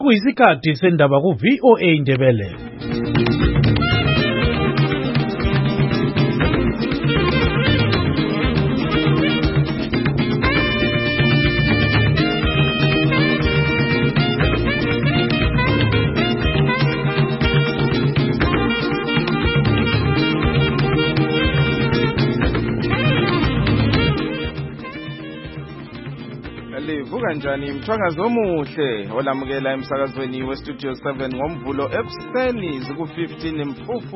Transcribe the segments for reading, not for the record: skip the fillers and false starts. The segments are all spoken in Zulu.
Kuyisikhathi sendaba ku-VOA Indebele. Kanjani mthwangazo omuhle olamukela emsakazweni weStudio 7 ngomvulo ekuseni ziku-15 Mfumfu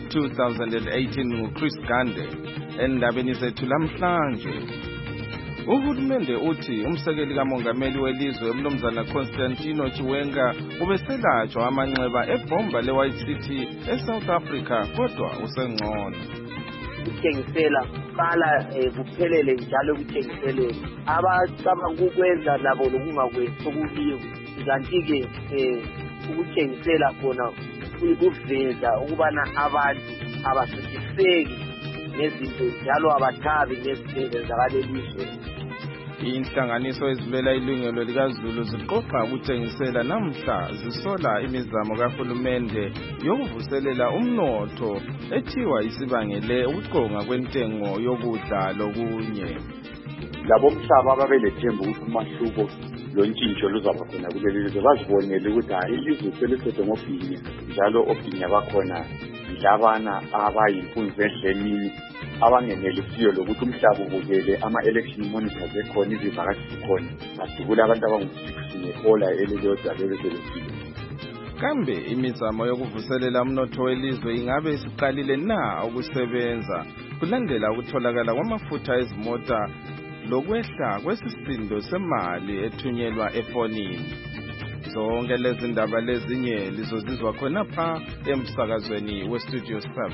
2018 nguChris Gande. Endabeni zethu lamhlanje, uhulumende uthi umsekeli kamongameli welizwe umnumzana Constantino Chiwenga ubeselatshwa amanxeba ebhomba le-White City eSouth Africa kodwa usengcono. Ukuthengisela qala kuphelele njalo ukuthengiseleni abacabanga ukwenza labo lokungakwenzi okukiyo kanti-ke ukuthengisela khona kuveza ukubana abantu abasuthiseki nezinto njalo abathabi nezinto ezenzakalelizwe. Inhlanganiso ezilwela ilungelo likaZulu ziqoqa ukuthengisela namhla zisola imizamo kahulumende yokuvuselela umnotho ethiwa isibangele ukuqonga kwentengo yokudla lokunye. Labo mhlaba ababelethemba ukuthi umahluko lontshintsho luzaba khona kuleli lizwe bazibonele ukuthi hayi ilizwe selisede ngobhinya njalo obhinya bakhona yilabana abayimpunzi endlemini abangenelisiyo lokuthi umhlaba ubukele ama-election monitors ekhona izivakashi zikhona badubula abantu abangu-6 ngehola elilodwa bebeselefile. Kambe imizamo yokuvuselela umnotho welizwe ingabe isiqalile na ukusebenza kulandela ukutholakala kwamafutha ezimota lokwehla kwesisindo semali ethunyelwa efonini? Zonke lezi ndaba lezinye lizozizwa khonapha emsakazweni weStudio 7.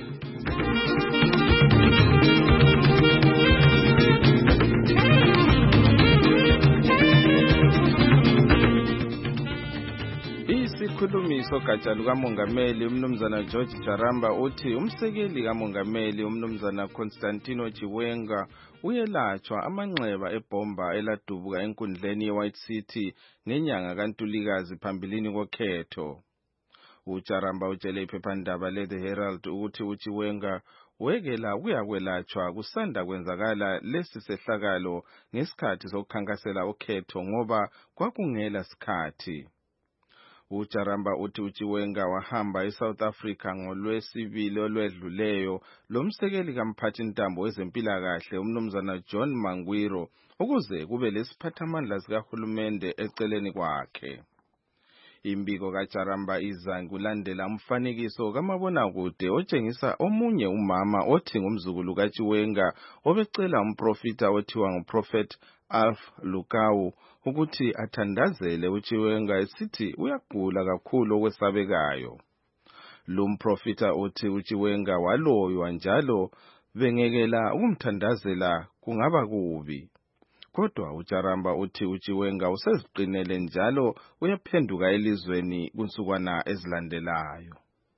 Isikhulumi sogatsha lukamongameli umnumzana George Jaramba uthi umsekeli kamongameli umnumzana Constantino Chiwenga uyelatshwa amanxeba ebhomba eladubuka enkundleni ye-White City ngenyanga kaNtulikazi phambilini kokhetho. UJaramba utshele iphephandaba le-The Herald ukuthi uChiwenga wekela kuyakwelatshwa kusanda kwenzakala lesi sehlakalo ngesikhathi sokukhankasela ukhetho ngoba kwakungela sikhathi. UJaramba uthi uChiwenga wahamba eSouth Africa ngoLwesibili olwedluleyo lomsekeli kamphathintambo wezempilakahle umnumzana John Mangwiro ukuze kube lesiphathamandla sikahulumende eceleni kwakhe. Imbiko kaJaramba iza kulandela umfanekiso kamabonakude otshengisa omunye umama othi ngumzukulu kaChiwenga obecela umprofita othiwa nguProphet Alf Lukawu ukuthi athandazele uChiwenga esithi uyagula kakhulu okwesabekayo. Lumprofita uthi uChiwenga waloywa njalo bengekela ukumthandazela kungaba kubi. Kodwa uJaramba uthi uChiwenga useziqinele njalo uyaphenduka elizweni kunsukwana ezilandelayo.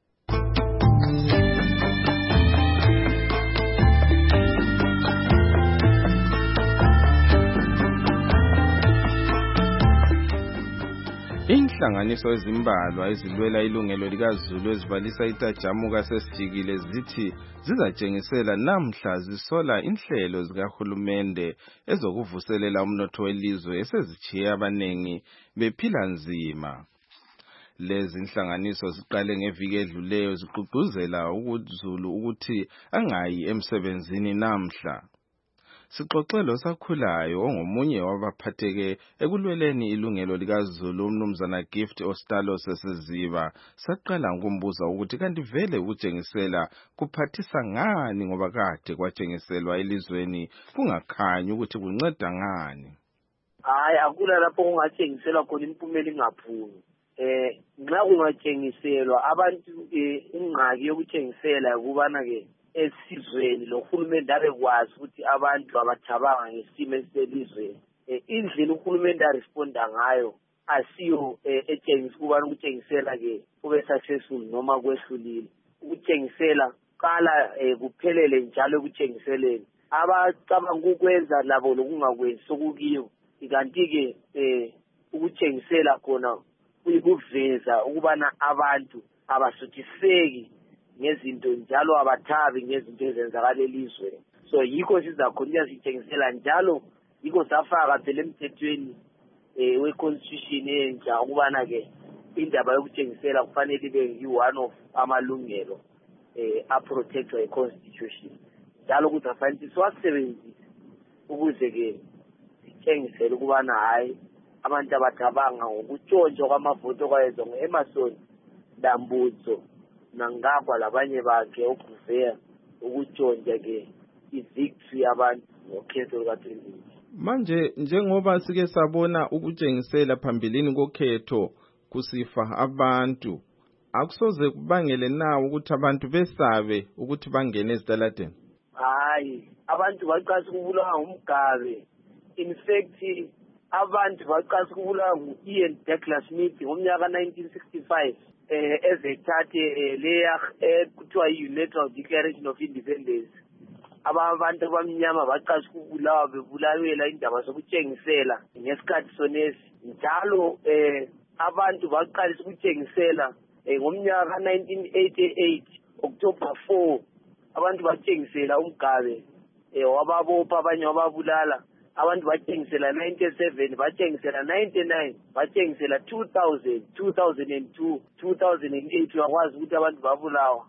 Inhlanganiso ezimbalwa ezilwela ilungelo likaZulu ezivalisa itajamuka sesijikile zithi zizatshengisela namhla zisola inhlelo zikahulumende ezokuvuselela umnotho welizwe esezitshiye abanengi bephila nzima. Lezi inhlanganiso ziqale ngeviki edluleyo zigqugquzela uZulu ukuthi angayi emsebenzini namhla. Sixoxelo sakhulayo ongomunye wabaphatheke ekulweleni ilungelo likaZulu umnumzana Gift Ostalo sesiziba saqala ukumbuza ukuthi kanti vele ukutshengisela kuphathisa ngani ngoba kade kwatshengiselwa elizweni kungakhanyi ukuthi kunceda ngani. Hayi akula lapho kungatshengiselwa khona impumela ingaphumi. Nxa kungatshengiselwa abantu ingqaki yokutshengisela ukubana ke esizweni lo hulumende abekwazi ukuthi abantu abathabanga ngesimo eselizweni. Indlela uhulumende aresponda ngayo asiyo etshengisa ukubana ukutshengisela ke kube successful noma kwehlulile. Ukutshengisela qala kuphelele njalo ukuthengiseleni abacabanga ukwenza labo lokungakwenzi okukiyo kanti-ke ukuthengisela khona kuyikuveza ukubana abantu abasuthiseki ngezinto njalo abathabi ngezinto ezenzakala elizweni. So yikho sizakhona sitshengisela njalo yikho safaka phela emthethweni we-constitution entsha ukubana ke indaba yokutshengisela kufanele ibe yi-one of amalungelo a-protectwa yi-constitution. Njalo ukuthi afanele siwasebenzise ukuze ke sitshengisele ukubana hayi abantu abacabanga ngokutshontshwa kwamavoto kwayenzwa ngu-Emerson Dambudzo nangagwa labanye bakhe ukuvea ukutshontsha ke i-victory yabantu ngokhetho luka-2020. Manje njengoba sike sabona ukutshengisela phambilini kokhetho kusifa abantu, akusoze kubangele nawo ukuthi abantu besabe ukuthi bangene ezitaladeni? Hayi, abantu baqasa ukubulawa ngumgabe. In fact, abantu baqasa ukubulawa ngu-Ian Douglas Smith ngomnyaka 1965 ezethathe leya kuthiwa yi-Unilateral Declaration of Independence. Abantu abamnyama baqasa ukubulawa bebulawela indaba zokutshengisela ngesikhathi sonesi. Njalo abantu baqalisa ukutshengisela ngomnyaka 1988 October 4 abantu batshengisela umgabe wababopha abanye wababulala. Abantu batshengisela 97, batshengisela 99, batshengisela 2000, 2002, 2008 uyakwazi ukuthi abantu babulawa.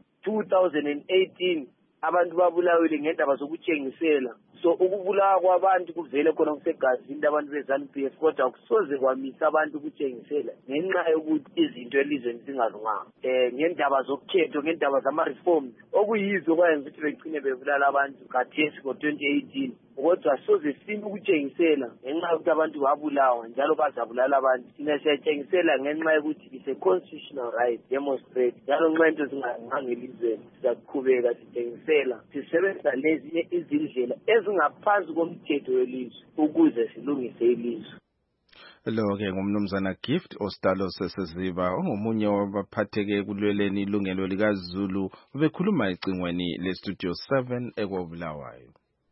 2018 abantu babulawile ngendaba zokutshengisela. So ukubulawa kwabantu kuvele khona kusegazini abantu be-ZANU-PF, kodwa kusoze kwamisa abantu ukutshengisela ngenxa yokuthi izinto elizweni zingalunganga ngendaba zokukhetho, ngendaba zama-reforms okuyizo kwayenza ukuthi begcine bebulala abantu khathesi ngo-2018. Kodwa soze sifune ukutshengisela ngenxa yokuthi abantu babulawa njalo bazabulala abantu. Thina siyatshengisela ngenxa yokuthi it's a constitutional right demonstrate. Njalo nxa into zingalunganga elizweni sizakuqhubeka sitshengisela, sisebenzisa lezi izindlela ezingaphansi komthetho welizwe ukuze silungise ilizwe. Lo-ke ngumnumzana Gift Ostalo Seseziba ongomunye wabaphatheke ekulweleni ilungelo likaZulu, ubekhuluma ecingweni le-Studio 7 eKobulawayo.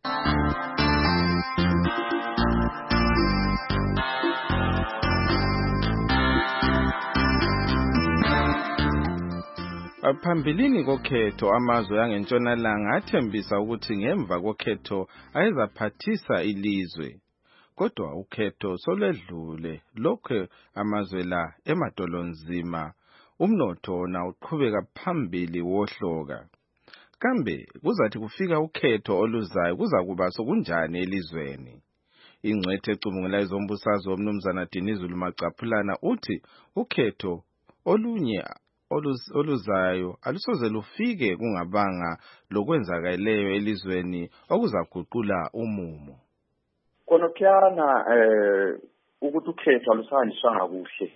Phambilini kokhetho amazwe angentshonalanga athembisa ukuthi ngemva kokhetho ayezaphathisa ilizwe. Kodwa ukhetho solwedlule, lokho amazwe la emadolonzima, umnotho wona uqhubeka phambili wohloka. Kambe kuzathi kufika ukhetho oluzayo kuzakuba sokunjani elizweni? Ingcwethe ecubungula izombusazwe umnumzana Dinizulu Macaphulana uthi ukhetho olunye oluzayo alusoze lufike kungabanga lokwenzakeleyo elizweni okuzaguqula umumo. Konokyana ukuthi ukhetho alusahanjiswanga kuhle.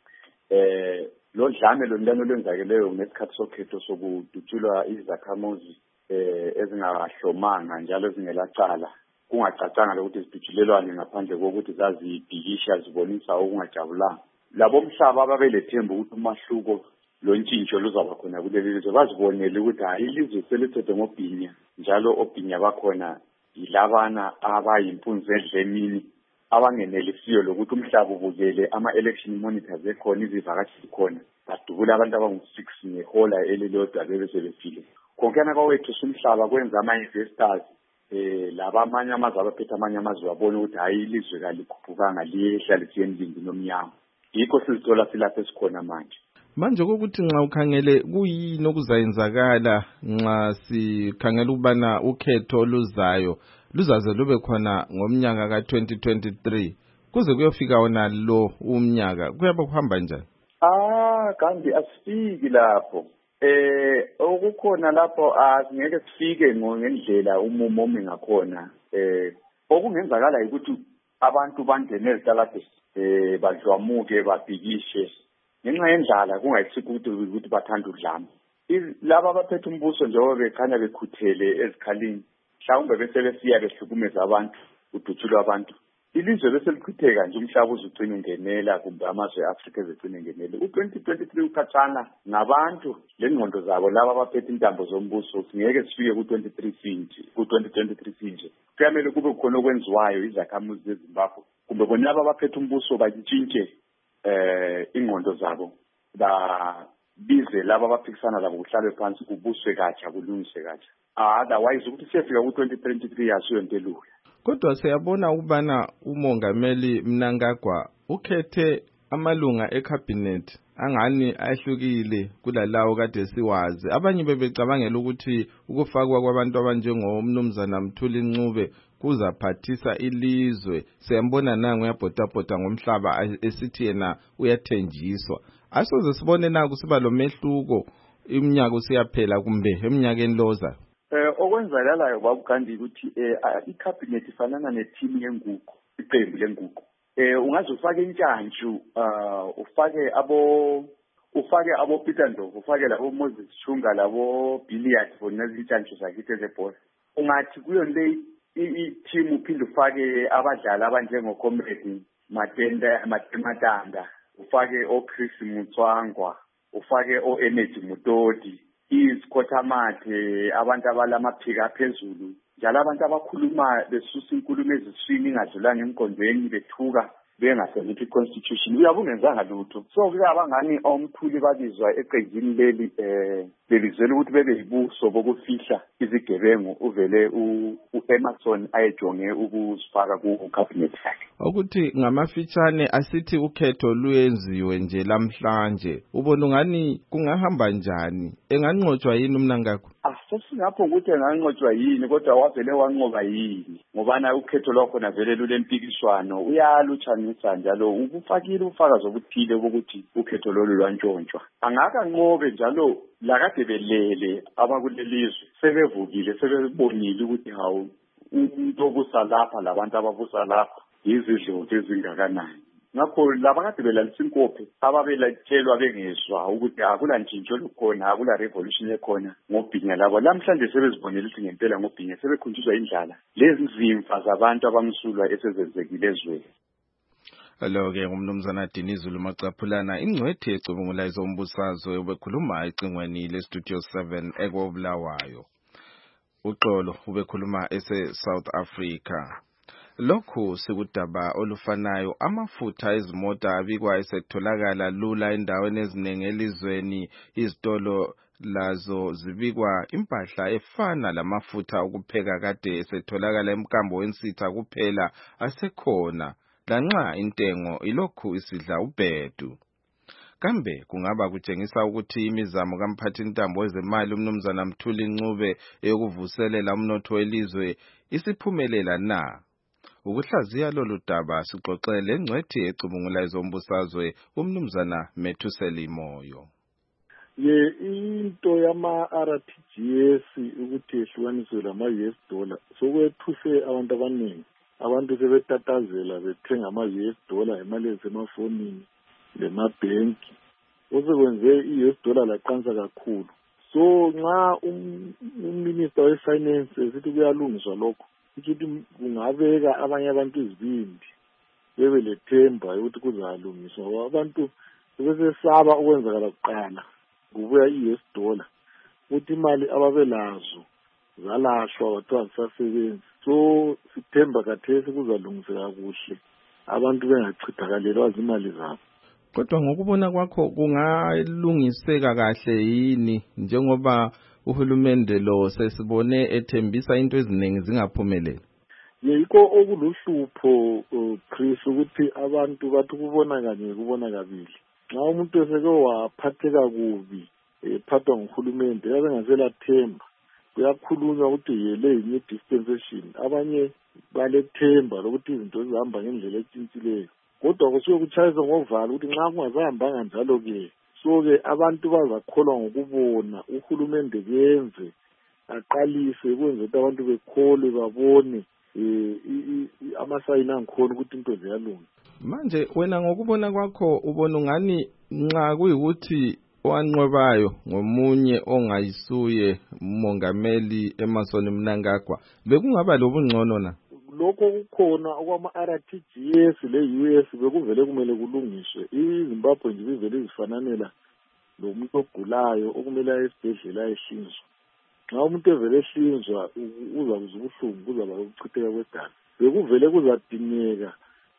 Lo dlame lolano lwenzakeleyo ngesikhathi sokhetho sokudutshulwa izakhamuzi ezingahlomanga njalo ezingelacala, kungacacanga lokuthi zidutshulelwane ngaphandle kokuthi zazibhikisha zibonisa okungajabulanga. Labo mhlaba ababelethemba ukuthi umahluko lontshintsho luzaba khona kuleli lizwe bazibonele ukuthi hayi ilizwe selithethe ngobhinya, njalo obhinya bakhona yilabana abayimpunzi edlemini abangenelisiyo lokuthi umhlaba ubukele ama-election monitors ekhona, izivakashi zikhona, badubula abantu abangu-6 ngehola elilodwa bebe sebefile. Khonkana kwawethu umhlaba kwenza ama-investors laba amanye amazwe abaphethe amanye amazwe babona ukuthi hayi ilizwe kalikhuphukanga liyehla lisiye endlini nomnyama. Yikho sizithola silapho esikhona manje. Manje kokuthi nxa ukhangele kuyini okuzayenzakala nxa sikhangela ukubana ukhetho oluzayo luzaze lube khona ngomnyaka ka-2023 kuze kuyofika wona lo umnyaka, kuyabe kuhamba njani? Kanti asifiki lapho. Okukhona lapho asingeke sifike ngendlela umumo omingakhona. Okungenzakala ukuthi abantu bangene ezitaladeni badlwamuke babhikishe ngenxa yendlala, kungayisiko ukuthi bathanda udlame. Laba abaphethe umbuso njengoba bekhanya bekhuthele ezikhalini, mhlawumbe bese besiya behlukumeza abantu, udutshulwa abantu, ilizwe bese lichitheka nje, umhlaba uzugcina ungenela kumbe amazwe e-Afrika ezegcina ungenela. U-2023 ukhathana ngabantu lengqondo zabo laba abaphethe intambo zombuso, singeke sifike ku-2023 sinje. Kuyamele kube khona okwenziwayo izakhamuzi zeZimbabwe kumbe bona laba abaphethe umbuso bantshintshe ingqondo zabo bize laba abaphikisana labo kuhlalwe phansi kubuswe katsha kulungiswe katsha otherwise ukuthi siyafika ku-2023 asiyonto elula. Kodwa siyabona ukubana umongameli Mnangagwa ukhethe amalunga ecabinet angani ahlukile kulalawo kade siwazi. Abanye bebecabangela ukuthi ukufakwa kwabantu abanjengomnumzana Mthuli Ncube kuzaphathisa ilizwe. Siyambona nangu uyabhodabhoda ngomhlaba esithi yena uyathenjiswa. Asoze sibone naku siba lo mehluko iminyaka siyaphela kumbe eminyakeni loza. Okwenzakalayo babugandi ukuthi icabinet ifanana neteam yenguqu, iqembu lenguqu. Ungaze ufake intshantshu ufake abo Peter Ndlovu, ufake labo Moses Chunga, labo Billiard for nezintshantshu zakithi ezebhola. Ungathi kuyo le i-team uphinde ufake abadlali abanjengo Comrade Matenda, ufake oChris Mutswangwa, ufake oEnergy Mutoti, izikhothamathe, abantu abalamaphika phezulu, njalo abantu abakhuluma besusa inkulumo eziswini ingadlulanga emqondweni bethuka bengahloniphi iconstitution. Uyabungenzanga lutho. So kuya abangani omkhulu babizwa eqenjini leli belizwela ukuthi bebe yibuso bokufihla izigebengu uvele uEmerson ayejonge ukuzifaka ku-cabinet yakhe. Ukuthi ngamafitshane asithi ukhetho luyenziwe nje lamhlanje. Ubona ngani kungahamba njani? Enganqotshwa yini uMnangagwa? Sesingapho ukuthi enganqotshwa yini kodwa wavele wanqoba yini. Ngobana ukhetho lwakho navele lulempikiswano uyaluthanisa njalo ukufakile ufakazi obuthile ukuthi ukhetho lolu lwantshontshwa. Angaka nqobe njalo lakade belele abakulelizwe sebevukile sebebonile ukuthi hawu umuntu obusa lapha labantu ababusa lapha izidloti ezingakanani. Ngakho laba kade belalisa inkophe ababelatshelwa bengezwa ukuthi akula ntshintsho lukhona, akula revolution ekhona ngobhinya labo. Lamhlanje sebezibonela ukuthi ngempela ngobhinya sebekhunjuzwa indlala lezi zimfa zabantu abamsulwa esezenzekile ezweni. Alo-ke ngumnumzana Dinizulu Macaphulana, ingcwethi ecubungula izombusazwe ubekhuluma ecingweni leStudio 7 ekobulawayo. Uxolo ubekhuluma ese-South Africa. Lokhu sikudaba olufanayo, amafutha ezimoto abikwa esetholakala lula endaweni eziningi elizweni. Izitolo lazo zibikwa impahla efana lamafutha okupheka kade esetholakala emkambo wensitha kuphela asekhona, lanxa intengo ilokhu isidla ubhedu. Kambe kungaba kutshengisa ukuthi imizamo kamphathintambo wezemali uMnumzana Mthuli Ncube eyokuvuselela umnotho welizwe isiphumelela na? Ukuhlaziya lolu daba sixoxele engcwethi ecubungula izombusazwe uMnumzana Methuseli Moyo. Into yama-RTGS ukuthi ehlukaniswe lama-US dollar sokwethuse abantu abaningi. Abantu sebetatazela bethenga ama-US dollar imali ezemafonini lemabhenki. Osekwenze i-US dollar laqansa kakhulu. So nxa uminister we-finance esithi kuyalungiswa lokho, ukuthi kungabeka abanye abantu izibindi bebe lethemba ukuthi kuzalungiswa. Abantu sebesesaba ukwenzakala kuqala kubuya i-US dollar ukuthi imali ababelazo zalashwa bathiwa zisasebenzi. So sithemba kathesi kuzalungiseka kuhle, abantu bengachithakalelwa izimali zabo. Kodwa ngokubona kwakho kungalungiseka kahle yini njengoba uhulumende lo sesibone ethembisa into eziningi zingaphumeleli? Yikho okuluhlupho Chris ukuthi abantu bathi kubona kanye kubona kabili. Nxa umuntu eseke waphatheka kubi ephathwa nguhulumende yabengasela themba, kuyakhulunywa ukuthi yele yinye dispensation. Abanye balethemba lokuthi izinto zihamba ngendlela etshintshileyo, kodwa kusuke kuchayisa ngovala ukuthi nxa kungazahambanga njalo-ke so-ke abantu bazakholwa ngokubona uhulumende kuyenze aqalise kwenze ukuthi abantu bekholwe babone amasayini angikhona ukuthi into ziyalunga. Manje wena ngokubona kwakho ubona ungani nxa kuyikuthi owanqobayo ngomunye ongayisuye umongameli Emmerson Mnangagwa bekungaba lobungcono na? Lokho kukhona okwama-RTGS le-US bekuvele kumele kulungiswe. iZimbabwe nje bivele izifananela lo muntu ogulayo okumele aye esibhedlela ayehlinzwa. Nxa umuntu evele ehlinzwa uzakuzwa ubuhlungu, kuzaba ukuchitheka kwegazi. Bekuvele kuzadingeka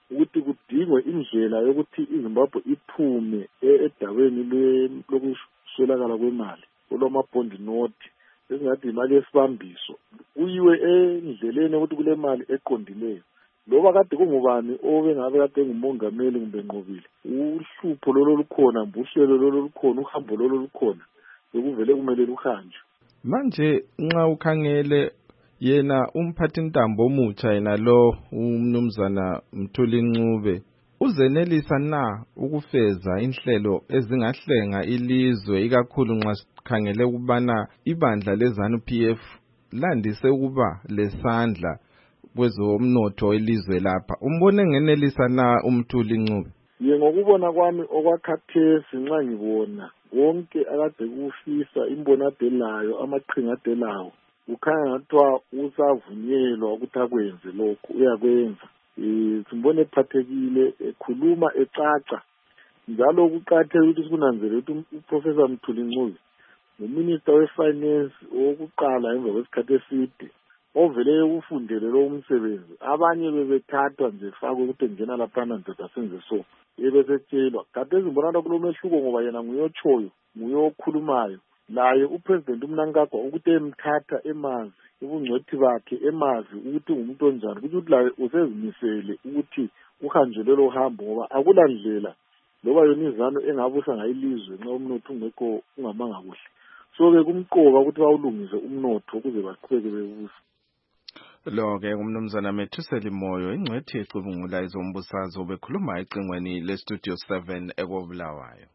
ukuthi kudingwe indlela yokuthi iZimbabwe iphume edabeni lokuswelakala kwemali olwama-bond note esingathi imali yesibambiso kuyiwe endleleni ukuthi kule mali eqondileyo. Loba kade kungubani obengabe kade ngumongameli kumbe nqobile uhlupho lolo lukhona mbuhlelo lolo lukhona uhambo lolo lukhona bekuvele kumele luhanjwe. Manje nxa ukhangele yena umphathintambo omutsha yena lo umnumzana Mthulincube uzenelisa na ukufeza inhlelo ezingahlenga ilizwe ikakhulu nxa sikhangele ukubana ibandla leZANU-PF landise ukuba lesandla kwezomnotho elizwe lapha. Umbone ngenelisa na uMthulincube? Ngokubona kwami okwakhathesi nxa ngibona wonke akade kufisa imbono adelayo amaqhinga adelayo ukhanya ngathiwa usavunyelwa ukuthi akwenze lokhu uyakwenza. Simbone ephathekile ekhuluma ecaca njalo kuqakathekile ukuthi sikunanzelele ukuthi uProfessor Mthulincube nguminister wefinance wokuqala emva kwesikhathi eside ovele ukufundele lo umsebenzi. Abanye bebethathwa nje fakwe ukuthi ngena laphana ndoda senze so ebesetshelwa kade zimbonana kulomehluko ngoba yena nguyotshoyo nguyokhulumayo laye upresident uMnangagwa ukuthi emthatha emazi ubungcwethi bakhe emazi ukuthi ngumuntu onjani ukuthi laye usezimisele ukuthi uhanjwe lelo hambo ngoba akulandlela loba yona iZANU engabusa ngayilizwe nxa umnotho ungekho ungamanga kuhle. So-ke kumqoka ukuthi bawulungise umnotho ukuze baqhubeke bebusa. Lo-ke umnumzana Methuseli Moyo ingcwethi ecubungula ezombusazwe bekhuluma ecingweni leStudio 7 ekobulawayo.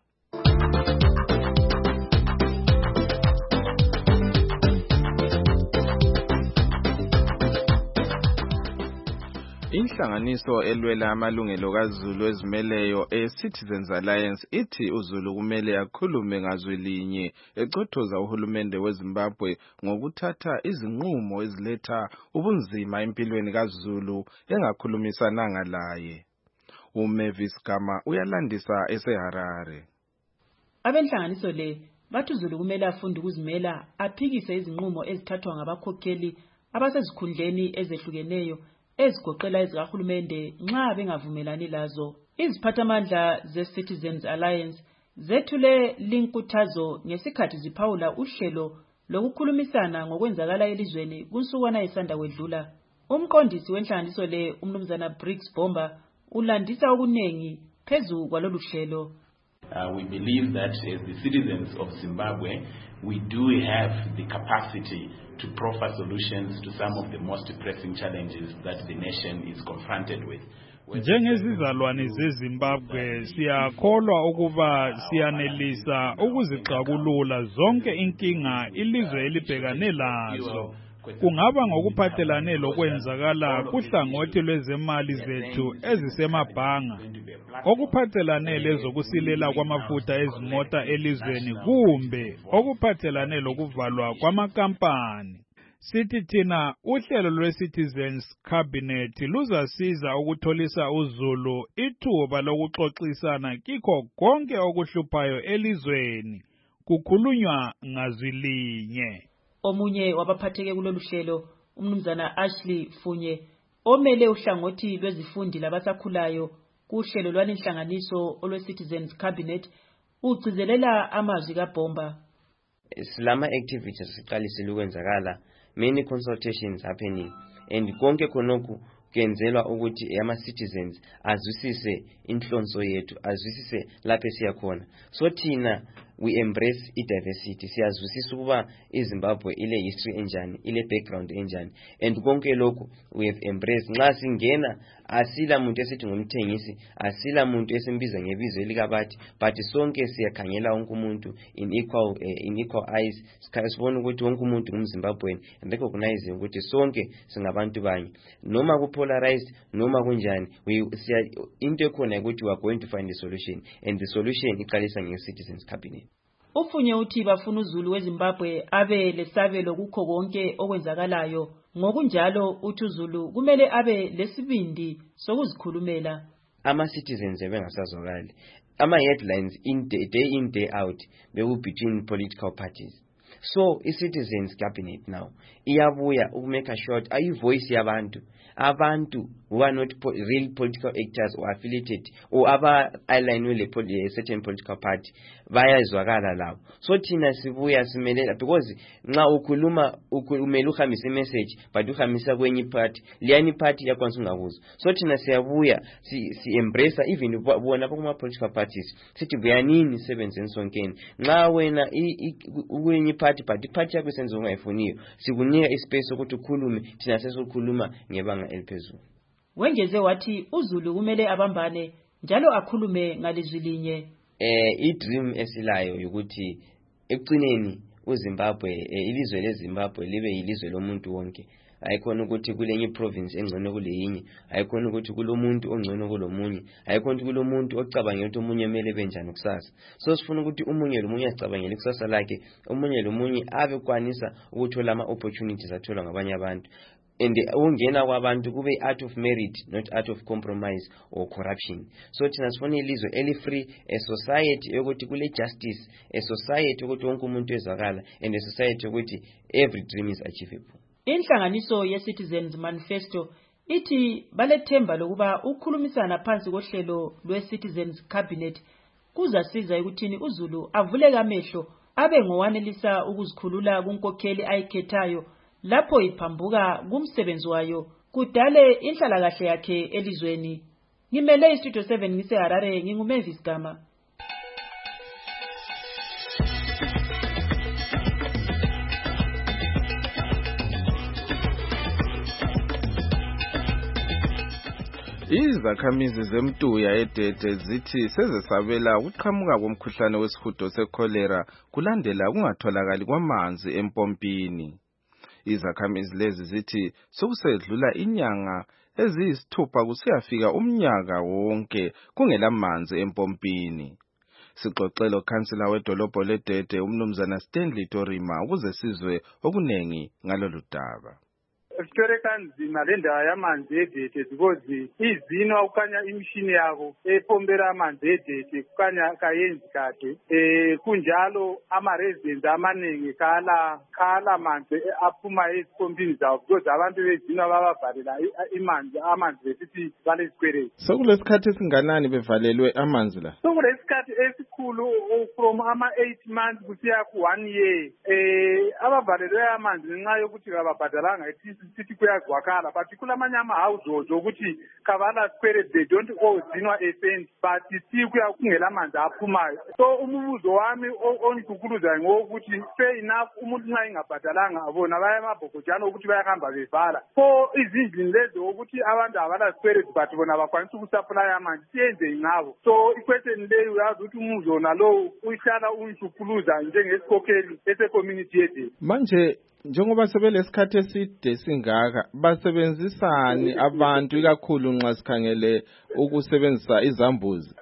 Inhlanganiso elwela amalungelo kaZulu ezimeleyo eCitizens Alliance ithi uZulu kumele akhulume ngazwi linye ecothoza uhulumende weZimbabwe ngokuthatha izinqumo eziletha ubunzima empilweni kaZulu engakhulumisananga laye. uMavis Gama uyalandisa eseHarare. Abenhlanganiso le bathi uZulu kumele afunde ukuzimela aphikise izinqumo ezithathwa ngabakhokheli abasezikhundleni ezehlukeneyo ezigoqela ezikahulumende nxa bengavumelani lazo. Iziphathamandla ze-Citizens Alliance zethule linkuthazo ngesikhathi ziphawula uhlelo lokukhulumisana ngokwenzakala elizweni kunsukwana esanda kwedlula. Umqondisi wenhlanganiso le umnumzana Briggs Bomba ulandisa okunengi phezu kwalolu hlelo. We believe that as the citizens of Zimbabwe, we do have the capacity to proffer solutions to some of the most pressing challenges that the nation is confronted with. Njengezizalwane zeZimbabwe siyakholwa ukuba siyanelisa ukuzixakulula zonke inkinga ilizwe elibhekane lazo. Kungaba ngokuphathelane lokwenzakala kuhlangothi lwezemali zethu ezisemabhanga, okuphathelane lezokusilela kwamafutha ezimota elizweni kumbe okuphathelane lokuvalwa kwamakampani. Sithi thina uhlelo lwe-Citizens Cabinet luzasiza ukutholisa uZulu ithuba lokuxoxisana kikho konke okuhluphayo elizweni kukhulunywa ngazwi linye. Omunye wabaphatheke kulolu hlelo umnumzana Ashley Funye omele uhlangothi lwezifundi labasakhulayo kuhlelo lwalenhlanganiso olwe-Citizens Cabinet ugcizelela amazwi kaBomba. Silama activities siqalisile ukwenzakala, many consultations happening, and konke khonokho kuyenzelwa ukuthi ama-citizens azwisise inhlonso yethu, azwisise lapho siyakhona. So thina we embrace diversity. Siyazwisisa ukuba iZimbabwe ile history enjani, ile background enjani, and konke lokho we have embraced. Nxa singena asila muntu esithi ngumthengisi, asila muntu esimbiza ngebizo elikabathi, but sonke siyakhangela wonke umuntu in equal eyes. Sibona ukuthi wonke umuntu ngumZimbabwean and recognize ukuthi sonke singabantu banye, noma kupolarized noma kunjani. Into ekhona ukuthi we are going to find a solution, and the solution iqalisa nge-Citizens Cabinet. Ufunye uthi bafuna uZulu weZimbabwe abe lesabelo kukho konke okwenzakalayo. Ngokunjalo uthi uZulu kumele abe lesibindi sokuzikhulumela. Ama-citizens bengasazwakali. Ama-headlines day in, day out, between political parties. So, i-Citizens Cabinet now, iyabuya ukumeka short, ayi-voice yabantu. Abantu who are not real political actors or affiliated or aba-align with a certain political party bayazwakala labo. So thina sibuya simelela because nxa ukhuluma umele uhambisa imessage but uhambisa kwenye party liyani party yakwanisa ungakuzwa. So thina siyabuya si-embrace even bona kuma-political parties sithi buyanini sebenzeni sonkeni nxa wena kwenye party but iparty yakho isenze ungayifuniyo sikunika ispace ukuthi ukhulume thina sesikhuluma ngebanga eliphezulu. Wengeze wathi uZulu kumele abambane njalo akhulume ngalizwi linye. I-dream esilayo ukuthi ekucineni uZimbabwe ilizwe leZimbabwe libe yilizwe lomuntu wonke. Ayikhona ukuthi kulenye province engcono kuleyinye, ayikhona ukuthi kulomuntu ongcono kulomunye, ayikhona ukuthi kulomuntu ocabangela ukuthi omunye kumele benjani kusasa. So sifuna ukuthi umunye lomunye acabangele kusasa lakhe, umunye lomunye abe kwanisa ukuthola ama-opportunities atholwa ngabanye abantu. And ungena kwabantu kube out of merit, not out of compromise or corruption. So thina sifuna ilizwe eli-free, a society yokuthi kule justice, a society yokuthi wonke umuntu ezwakala, and a society yokuthi every dream is achievable. Inhlanganiso ye-Citizens Manifesto ithi balethemba lokuba ukukhulumisana phansi kohlelo lwe-Citizens Cabinet kuzasiza ekuthini uZulu avuleke amehlo abe ngowanelisa ukuzikhulula kunkokheli ayikhethayo lapho iphambuka kumsebenzi wayo kudale inhlalakahle yakhe elizweni. Ngimele iStudio 7 ngiseHarare nginguMavis Gama. Izakhamizi zemtuya eDede zithi sezesabela ukuqhamuka komkhuhlane wesihudo secholera kulandela kungatholakali kwamanzi empompini. Izakhamizi lezi zithi sokusedlula inyanga eziyisithupha kusiyafika umnyaka wonke kungelamanzi empompini. Sixoxelo kansela wedolobho leDede umnumzana Stanley Torima ukuze sizwe okunengi ngalolu daba. Sitwereka nzima le ndawo yamanzi eDede because izinwa ukanya imishini yabo epombera amanzi eDede ukanya kayenzi kahle kunjalo ama-residents amaningi khala manzi aphuma ezipompini zawo because abantu bezinwa babavalela amanzi besithi balesikweleti. Sokulesikhathi esinganani bevalelwe amanzi la? Sokulesikhathi esikhulu from ama-8 months kusiya ku-1 year abavalelwe amanzi ngenxa yokuthi kababhadalanga sithi kuyazwakala but kulamanye ama-households ukuthi kavala square they don't owe zinwa a cent but siya kungela manzi aphumayo. So umubuzo wami ongikhukuluzayo ngokuthi fair enough umuntu nxa ingabhadalanga bona baya emabhokojana ukuthi bayahamba bevala. So izindlini lezo ukuthi abantu abala square but bona bakwanisa ukusupply amanzi siyenze ngabo. So iquestion leyo uyazi ukuthi umuzo nalowo uyihlala uyihluphuluza njengesikhokheli ese-community yethu. Manje njengoba sebelesikhathi eside singaka basebenzisani abantu ikakhulu nxa sikhangele ukusebenzisa izambuzi?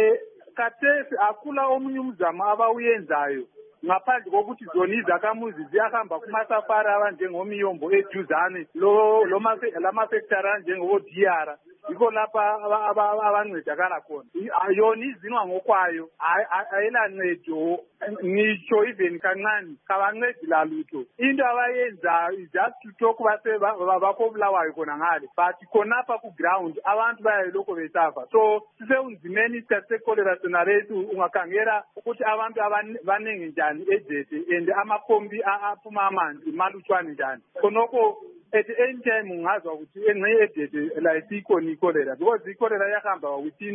Khathesi akula omunye umzamo abawuyenzayo ngaphandle kokuthi zona izakhamuzi ziyahamba kumasafari abanjengomiyombo eduzane lamafektari anjengoDR yikho lapha abancedakala khona. Yona izinwa ngokwayo ayilancedo ngisho even kancane kabancedi lalutho. Into abayenzayo is just to talk bakho Bulawayo khona ngale but khonapha ku-ground abantu bayayilokho besafa. So siseunzimeni sekolera sona lethu ungakhangela ukuthi abantu baningi njani eDede and amapompi aphuma amanzi malutshwane njani khonokho. At the end time ungazwa ukuthi engxenye eDede la isikhona ikolera because ikolera yahamba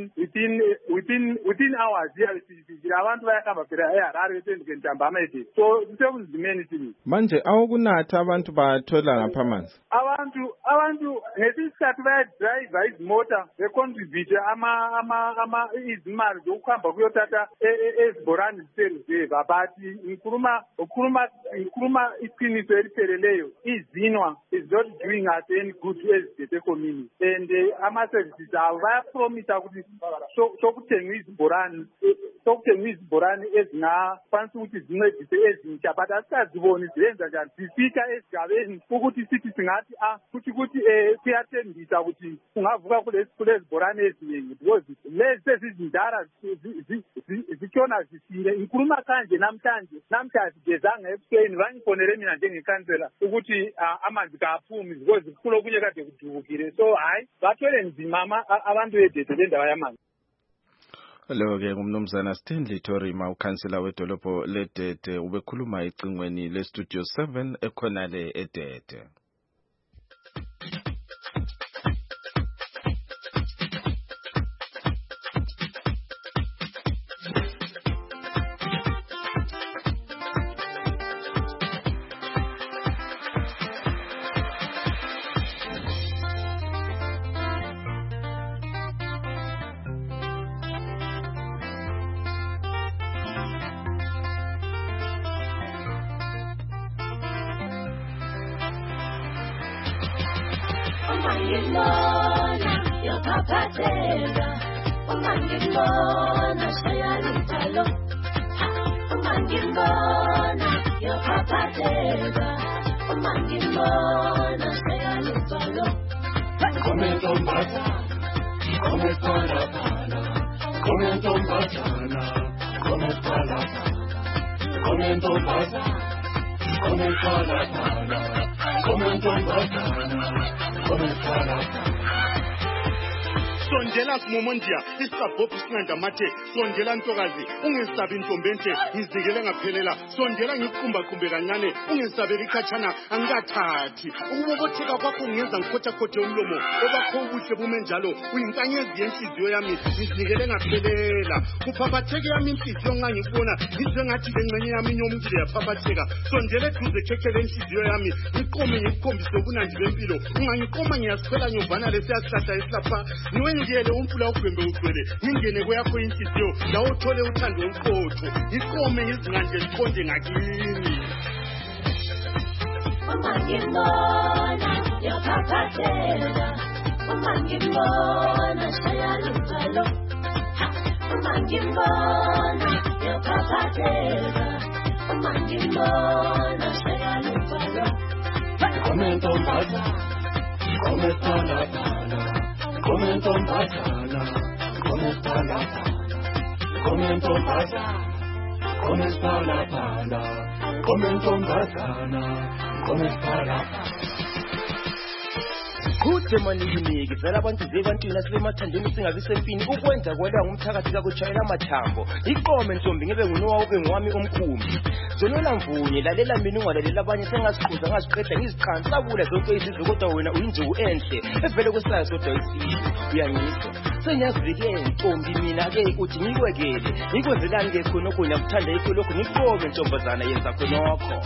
within hours yayifikile abantu bayahamba phela eHarare besendike ntambama eDede. So sisekunzimeni sini manje awukunatha abantu bathola ngapha amanzi. Abantu ngesikhathi bayadrive izimota becontribute izimali zokuhamba kuyothatha ezibhorani zisereserve but ngikhuluma iqiniso elipheleleyo izinwa is not doing us any good as the community and ama-services abo bayapromisa ukuthi sokuthenga izibhorani ezingakwanisa ukuthi zincedise ezintsha but asikaziboni ziyenza njani. Zifika esigabeni ukuthi sithi singathi ukuthi kuyathembisa ukuthi kungavuka kulezi bhorani eziningi because lezi sezizindala zitshona zifile. Ngikhuluma namhlanje gezanga ekuseni bangifonele mina njengekhansela ukuthi amanzi aphumi because kulo kunye kade kudukile so hayi bathwele nzima abantu edede lendawo yamanzi. Lo-ke ngumnumzana Stanley Torima ukhansela wedolobho leDede ubekhuluma ecingweni leStudio 7 ekhonale eDede. Sondela kumomondia isabhophu singandamathe sondela ntokazi ungesabi intombenhle ngizikele ngaphelela sondela ngiqhumba qhumbe kancane ungesabeli ikhatshana angikathathi ukubobotheka kwakho ngenza ngikhothakothe umlomo obakho ubuhle bume njalo uyinkanyezi yenhliziyo yami ngizikele ngaphelela kuphaphatheke yami inhliziyo nxa ngikubona ngizwe ngathi lengxenye yami inyomukile yaphaphatheka sondela eduze khekhele inhliziyo yami ngiqome ngikukhombise ubunandi bempilo ungangiqoma ngiyasikhwela nyovana lesiyasihlahla esilapha ngiyele umfula ugwembe ugcwele ngingene kweyakho inhliziyo la uthole uthando oluqotho ngiqome ngizinganje ziqonde ngakini Umangibona yaphaphatheka Umangibona shaya lutalo Umangibona yaphaphatheka Umangibona shaya lutalo Komentombaza Komentombaza Komentombaza Komentombaza Komentombaza Komentombaza Kude maniki zala abantu zebantwini asibemathandeni singabi sempini ukwenza kwela ngumthakathi kakuchayela amathambo iqome ntombi ngibe ngunowa ube ngwami omkhumbi zonela mvunye lalela mina ungalalela abanye sengasikhuza ngaziqeda ngiziqhansabula zonke izizwe kodwa wena uyinjuku enhle evele kusayo sodwa isizwe uyangizwa senyazivikele ntombi mina ke uthi ngikwekele ngikwenzelani ke khonokho ngiyakuthanda ikho lokho ngikhobe ntombazana yenza khonokho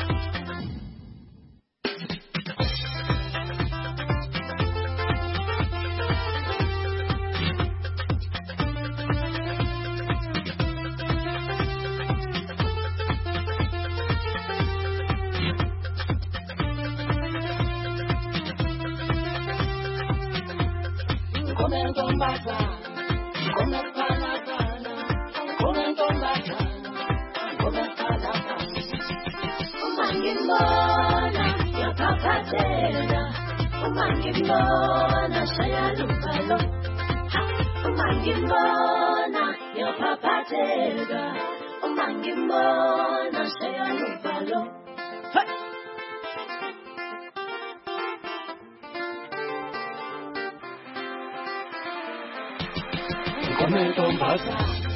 Umangibona shaya lutalo Umangibona yaphaphatheka Umangibona shaya lutalo Komentombaza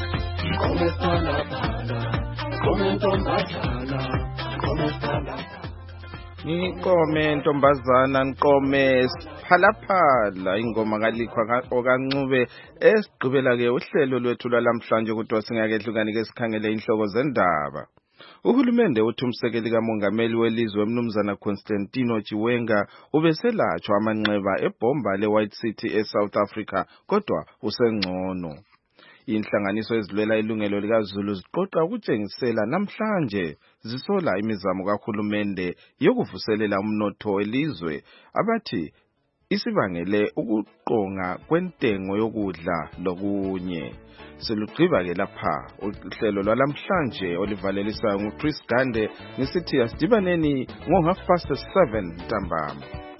Niqome ntombazana niqome phalaphala ingoma kaLikhwa okancube esigqibela ke uhlelo lwethu lwalamhlanje ukuthi singakehlukani ke sikhangele inhloko zendaba. Uhulumende uthi umsekeli kamongameli welizwe umnumzana Constantino Chiwenga ubeselatshwa amanxeba ebomba leWhite City eSouth Africa kodwa usengcono. Inhlanganiso ezilwela ilungelo likaZulu ziqoqa ukutshengisela namhlanje zisola imizamo kahulumende yokuvuselela umnotho welizwe abathi isibangele ukuqonga kwentengo yokudla lokunye. Selugqiba ke lapha uhlelo lwalamhlanje olivalelisayo nguChris Gande ngisithi asidibaneni ngo 7:30 ntambama.